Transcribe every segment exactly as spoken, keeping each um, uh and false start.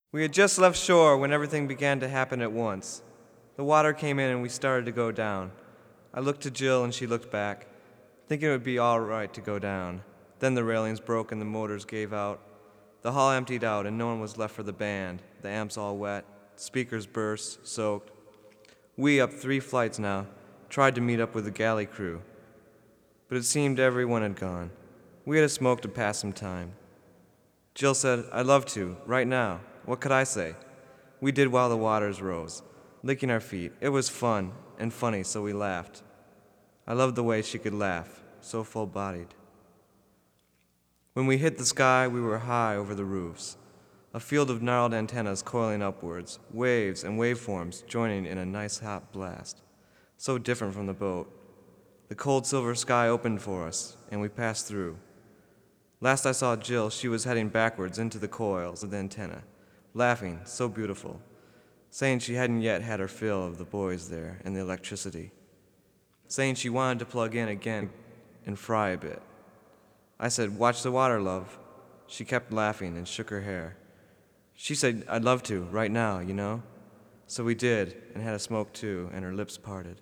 We had just left shore when everything began to happen at once. The water came in and we started to go down. I looked to Jill and she looked back, thinking it would be all right to go down. Then the railings broke and the motors gave out. The hall emptied out and no one was left for the band. The amps all wet, speakers burst, soaked. We, up three flights now, tried to meet up with the galley crew, but it seemed everyone had gone. We had a smoke to pass some time. Jill said, "I'd love to, right now." What could I say? We did while the waters rose, licking our feet. It was fun and funny, so we laughed. I loved the way she could laugh, so full-bodied. When we hit the sky, we were high over the roofs, a field of gnarled antennas coiling upwards, waves and waveforms joining in a nice hot blast, so different from the boat. The cold silver sky opened for us, and we passed through. Last I saw Jill, she was heading backwards into the coils of the antenna, laughing, so beautiful, saying she hadn't yet had her fill of the boys there and the electricity, saying she wanted to plug in again and fry a bit. I said, "Watch the water, love." She kept laughing and shook her hair. She said, "I'd love to, right now, you know?" So we did, and had a smoke too, and her lips parted.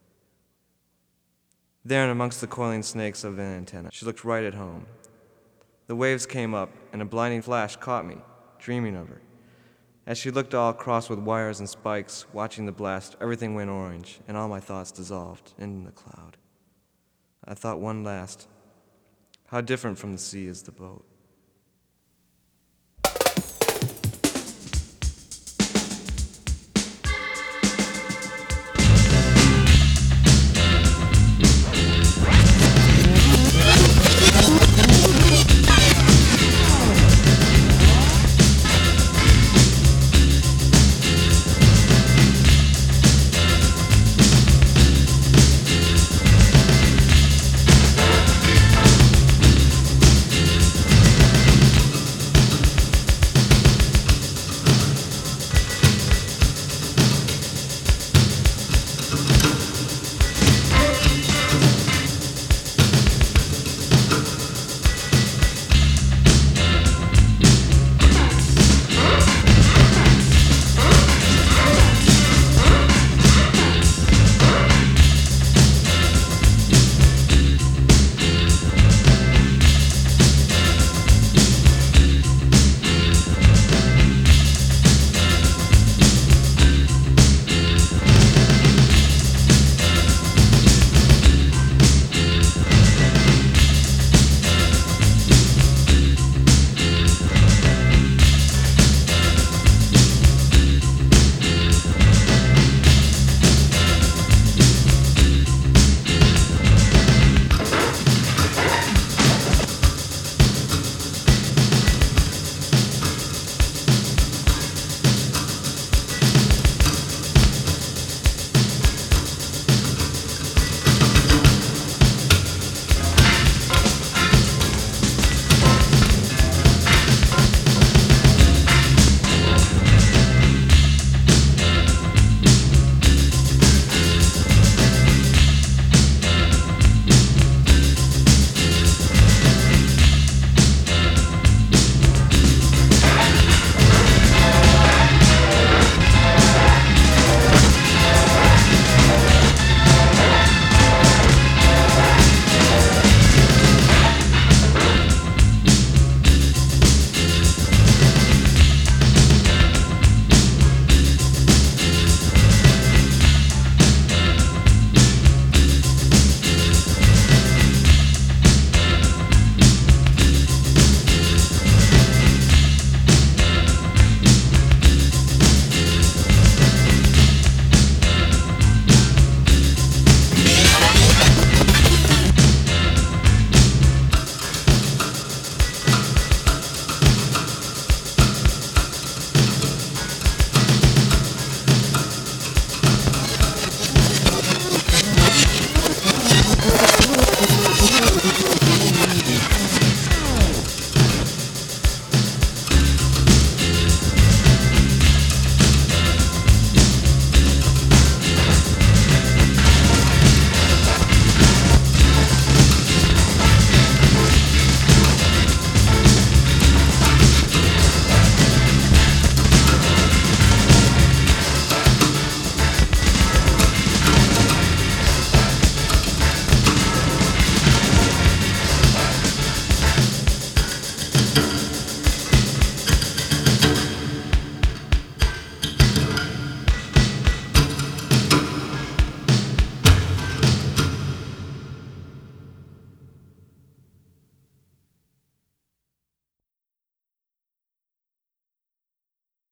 There in amongst the coiling snakes of an antenna, she looked right at home. The waves came up, and a blinding flash caught me, dreaming of her. As she looked all crossed with wires and spikes, watching the blast, everything went orange, and all my thoughts dissolved in the cloud. I thought one last, how different from the sea is the boat.